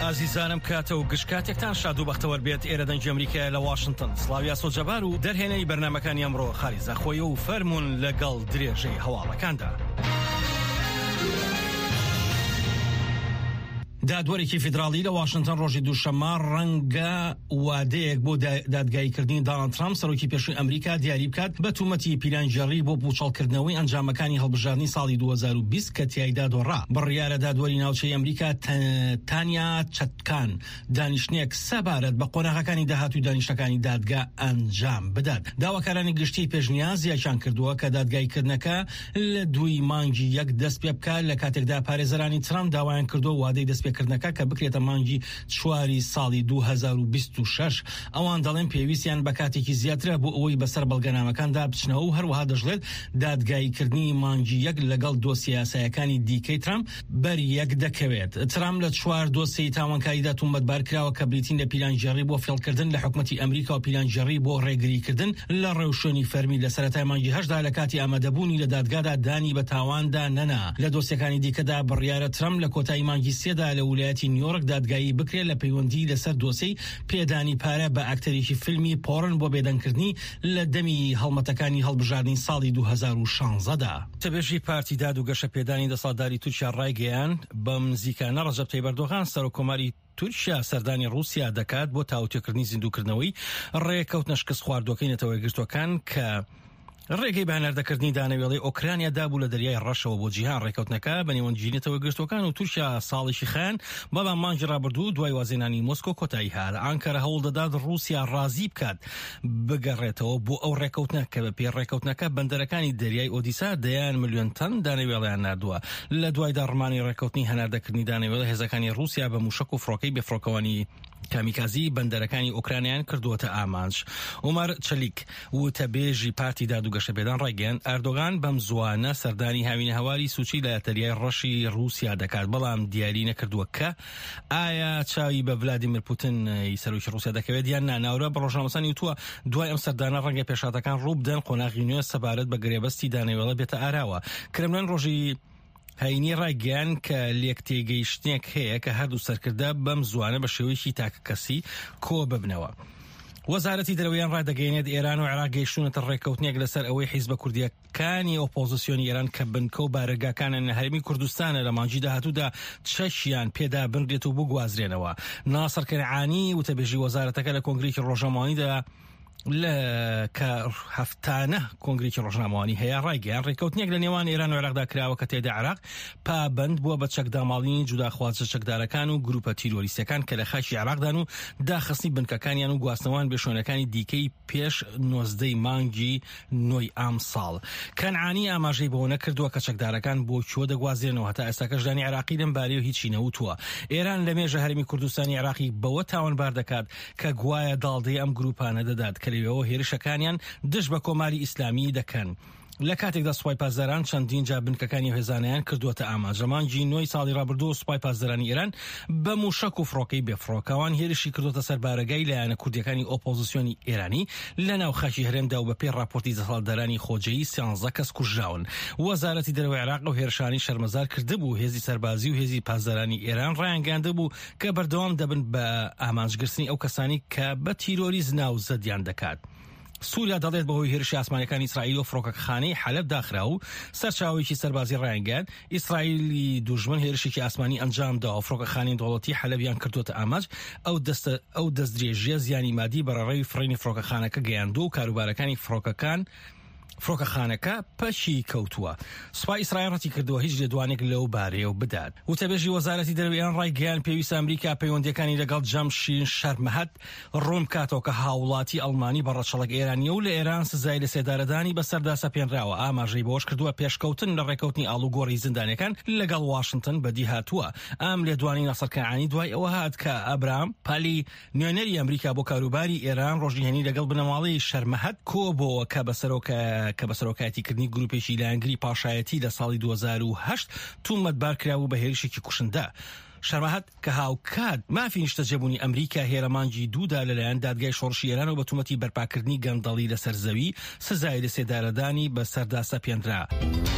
ئازیزانم کاتە و گشتکاتێکتان شاد و بەختەوەر بێت ئێرە دەنگی ئەمریکای لە واشنگتن. سڵاویا سۆجەبار و دەرهێنەی بەرنامەکانی ئەمڕۆ خالیزە خۆی و فەرمونون لەگەڵ درێژەی هەواڵەکاندا. دادوەرێکی فیدراڵی لە واشنگتن ڕۆژی دووشەممە ڕەنگە وادەیەک بۆ دادگاییکردنی دۆناڵد ترامپ سەرۆکی پێشووی ئەمریکا دیاری بکات بە تومەتی پیلانگێڕی بۆ پوچەڵکردنەوەی ئەنجامەکانی هەڵبژاردننی ساڵی 2020 کە تیایدا دۆڕا. بڕیارە دادوەری ناوچەی ئەمریکا تانیا چەتکان دانیشتنێک سەبارەت بە قۆناغەکانی داهاتووی دانیشتەکانی دادگا ئەنجام بدات. داواکارانی گشتی پێشنیازیان کردووە کە دادگاییکردنەکە لە 2 مانگی یەک دەست پێ بکات لە کاتێکدا پارێزەرانی ترامپ داوایان کردو وادەی دەستپێکردنەکە کە بکرێتە مانگی 4 ساڵی 2026. ئەوان دەڵێن پێویستیان بە کاتێکی زیاترە بۆ ئەوەی بەسەر بەڵگەنامەکاندا بچنەوە و هەروەها دەژڵێت دادگاییکردنی مانگی یەک لەگەڵ دۆسیە یاساییەکانی دیکەی ترامپ بەریەک دەکەوێت. ترامپ لە 4 دۆسیەی تاوانکاریدا تومەتبار کراوە کە بریتین لە پیلانگێڕی بۆ فێڵکردن لە حکومەتی ئەمریکا و پیلانگێڕی بۆ ڕێگریکردن لە ڕێوشێنی فەرمی لە سەرەتای مانگی 8دا لە کاتی ئامادەبوونی لە دادگادا دانی بە تاواندا نەنا. لە دۆسیەکانی دیکەدا بڕیارە ترامپ لە کۆتایی مانگی 3دا لە ویلایەتی نیویۆرک دادگایی بکرێت لە پەیوەندی لەسەر دۆسەی پێدانی پارە بە ئاکتەرێکی فیلمی پۆڕن بۆ بێدەنگکردنی لە دەمی هەڵمەتەکانی هەڵبژاردننی ساڵی 2016دا. تەبێژی پارتی داد و گەشە پێدانی دەسەڵاتداری تورکیا ڕایگەیاند بەم نزیکانە ڕەجەب تەیب ئەردۆغان سەرۆکۆماری تورکیا سەردانی رووسیا دەکات بۆ تاوتێکردنی زیندووکردنەوەی ڕێکەوتنە شکست خواردوەکەی نەتەوەی گرتوەکان کە ڕێگەی بەهێنەردەکردنی دانەوێڵی ئۆکرانیا دابوو لە دەریای ڕەشەوە بۆ جیهان. ڕێکەوتنەکە بە نێوەنجینێتەوە گرتوەکان و تورکیا ساڵێکی خان بەڵام مانگی ڕابردوو دوای وازێنانی مۆسکۆ کۆتایی هات. ئانکارە هەوڵ دەدات رووسیا ڕازی بکات بگەڕێتەوە بۆ ئەو ڕێکەوتنە کە بە پێی ڕێکەوتنەکە بەندەرەکانی دەریای ئۆدیسا 10 ملیۆن تەن دانەوێڵیان نردووە. لە دوای داڕمانی ڕێکەوتنی هەناردەکردنی دانەوێڵە هێزەکانی رووسیا بە موشک و فڕۆکەی بێفڕۆکەوانی کامیکازی بەندەرەکانی ئۆکرانیان کردووەتە ئامانج. عومەر چەلیک وتەبێژی پارتی داد و گەشە پێدان ڕایگەیاند ئەردۆغان بەم زوانە سەردانی هاوینە هەواری سوچی لە دەریای ڕەشی رووسیا دەکات بەڵام دیاری نەکردووە کە ئایا چاوی بە ڤلادیمیر پوتین سەرۆکی رووسیا دەکەوێت یان ناورە بە ڕۆژنامەسانی وتووە دوای ئەم سەردانە ڕەنگە پێشاتەکان ڕوو بدەن قۆناغی نوێ سەبارەت بە گرێبەستی دانەوێڵە بێتە ئاراوە. کرملین ڕۆژی هەینی ڕایگەیاند کە لێک تێگەیشتنێک هەیە کە هەردوو سەرکردە بەم زوانە بە شێوەیەکی تاکە کەسی کۆ ببنەوە. وەزارەتی دەرەوەیان ڕادەگەیەنێت ئێران و عێراق گەیشتونەتە ڕێکەوتنێک لەسەر ئەوەی حیزبە کوردیەکانی ئۆپۆزیسیۆنی ئێران کە بنکە و بارگاکانە لە هەرێمی کوردستانە لە مانگی داهاتوودا چەشیان پێدا بنرێت و بگوازرێنەوە. ناسەر کەنعانی وتەبێژی وەزارەتەکە لە کۆنگرێکی ڕۆژنامەوانیدا لە کە هەفتانە کۆنگرێکی ڕۆژنامەوانی هەیە ڕایگەیاند ڕێکەوتنێک لە نێوان ئێران و عێراقدا کراوە کە تێدا عێراق پابند بووە بە چەکداماڵینی جوداخوازە چەکدارەکان و گروپە تیرۆریستەکان کە لە خاکی عێراقدان و داخستنی بنکەکانیان و گواستنەوەیان بێشۆنەکانی دیکەی پێش 19 مانگی نۆی ئام ساڵ. کەنعانی ئاماژەی بەوە نەکردووە کە چەکدارەکان بۆ کوێ دەگوازرێنەوە هەتا ئێستا کەژدانی عێراقی لەم بارەیەوە هیچی نەوتووە. ئێران لە مێژە هەرێمی کوردستانی عێراقی بەوە تاوانبار دەکات کە گوایە داڵدەی ئەم گروپانە دەدات کە لەوێەوە هێرشەکانیان دژ بە کۆماری ئیسلامی دەکەن. لە کاتێکدا سوپای پاسداران چەندین جا بنکەکانی هێزانیان کردووەتە ئاماژە. مانگی 9 ساڵی ڕابردوو سوپای پاسدارانی ئێران بە موشک و فڕۆکەی بێفڕۆکەوان هێرشی کردوتە سەر بارگای لایەنە کوردیەکانی ئۆپۆزیسیۆنی ئێرانی لە ناو خاکی هەرێمدا و بە پێی راپۆرتی دەسەڵاتدارانی خۆجەیی 13 کەس کوژراون. وەزارەتی دەرەوەی عێراق و هێرشانی شەرمەزار کردبوو هێزی سەربازی و هێزی پاسدارانی ئێران ڕایانگەاندبوو کە بەردەوام دەبن بە ئامانجگرتنی ئەو کەسانی کە بە تیرۆریزم ناو زەدیان دەکات. سووریا دەڵێت بەهۆی هێرشی ئاسمانەکانی ئیسرائیل و فڕۆکەخانەی حەلەب داخرا و سەرچاوێکی سەربازی ڕایانگەاند ئیسرائیلی دوژمن هێرشێکی ئاسمانی ئەنجامدا و فڕۆکەخانەی دەوڵەتی حەلەبیان کردوتە ئاماج. ئەو دەستدرێژیە زیانی مادی بەڕێوەی فڕینی فڕۆکەخانەکە گەیاندوو و کاروبارەکانی فڕۆکەخانەکە پەشی کەوتووە. سوپای ئیسرائیل ڕەتی کردووە هیچ لێدوانێک لەو بارەیەوە بدات. وتەبێژی وەزارەتی دەرەوەیان ڕایگەیاند پێویستە ئەمریکا پەیوەندیەکانی لەگەڵ جەمشید شەرمەهەد ڕوون بکاتەوە کە هاوڵاتی ئەڵمانی بە ڕەچەڵک ئێرانیە و لە ئێران سزای لە سێدارەدانی بەسەردا سەپێنراوە. ئاماژەی بەوەش کردووە پێشکەوتن لە ڕێکەوتنی ئاڵوگۆڕی زیندانیەکان لەگەڵ واشنگتن بەدی هاتووە. ئەم لێدوانی ناسەر کەنعانی دوای ئەوە هات کە ئەبرام پالی نوێنەری ئەمریکا بۆ کاروباری ئێران ڕۆژی هەنی لەگەڵ بنەماڵەی شەرمەهەد کۆبەوە کە بەسەرۆکایەتی کردنی گروپێکی لایەنگری پاشایەتی لە ساڵی 2008 تومەتبار کراوە بە هێرشێکی کوشندە. شەرمەهەد کە هاوکات مافی نیشتە جێبوونی ئەمریکا هێرەمانگی دوودا لەلایەن دادگای شۆڕشی ئێران و بە تومەتی بەرپاکردنی گەندەڵی لەسەر زەوی سزای لە سێدارەدانی بەسەردا سەپێنرا.